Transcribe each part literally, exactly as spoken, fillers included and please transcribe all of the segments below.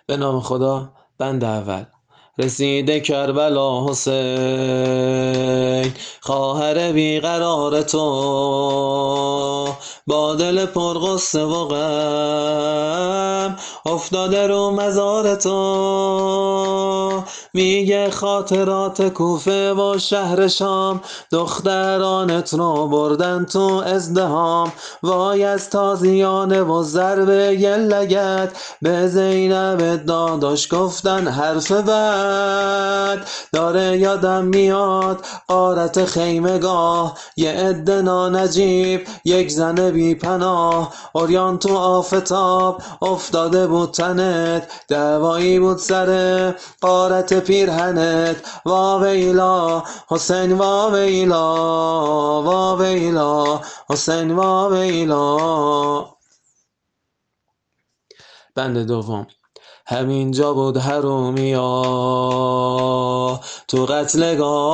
به نام خدا. بند اول. رسیده کربلا حسین، خواهر بیقرار تو، با دل پرغصه و غم افتاده رو مزار تو. میگه خاطرات کوفه و شهر شام، دخترانت رو بردن تو ازدهام. وای از تازیانه و ضربه ی لگد، به زینب داداش گفتن حرف بد. داره یادم میاد غارت خیمگاه، یه عده نانجیب، یک زن بی پناه. عریان تو آفتاب افتاده بود تنت، دعوایی بود سر غارت پیرهنت. واویلا حسین واویلا، واویلا حسین واویلا. بند دوم. همینجا بود حرومیا تو قتلگاه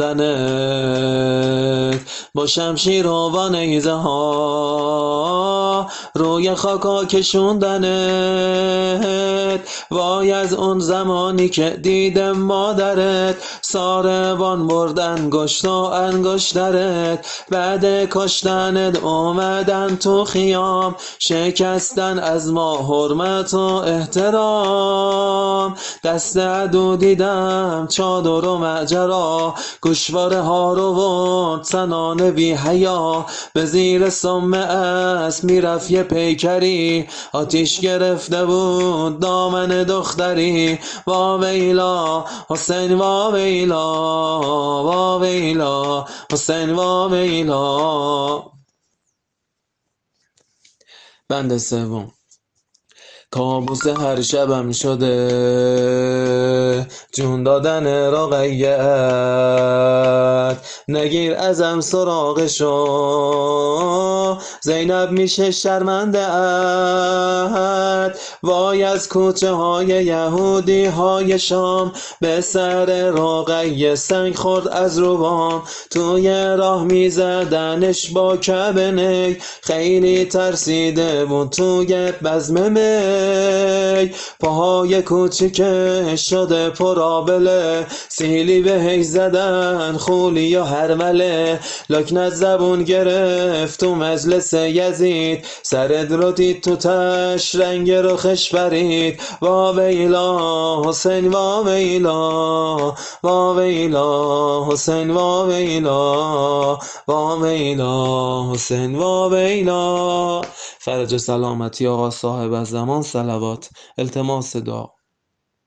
آوردنت، با شمشیر و با نیزه ها روی خاکا کشوندنت. وای از اون زمانی که دیدم مادرت، ساربان بردن گشت و انگشترت. بعد کشتنت اومدن تو خیام، شکستن از ما حرمت و احترام. دست عدو دیدم چادر و معجرا، گوشواره ها رو ورد زنان بی حیا. به زیر سم اسب میرفت یه پیکری، آتیش گرفته بود دامن دختری. واویلا حسین واویلا، واویلا حسین واویلا. بند سوم. کابوس هر شبم شده جون دادن رقیت، نگیر ازم سراغشو زینب میشه شرمنده ات. وای از کوچه های یهودی های شام، به سر رقیه سنگ خورد از روام. توی راه میزدنش با کبنی، خیلی ترسیده بود توی بزم می. پاهای کوچیکش شده پرآبله، سیلی بهش زدن خولی و هرمله. لکنت زبون گرفت تو مجلس یزید، سرت رو دید تو تش رنگ رخش برید. واویلا حسین واویلا، واویلا حسین واویلا، واویلا حسین واویلا. فرج و سلامتی آقا صاحب الزمان صلوات. التماس دعا.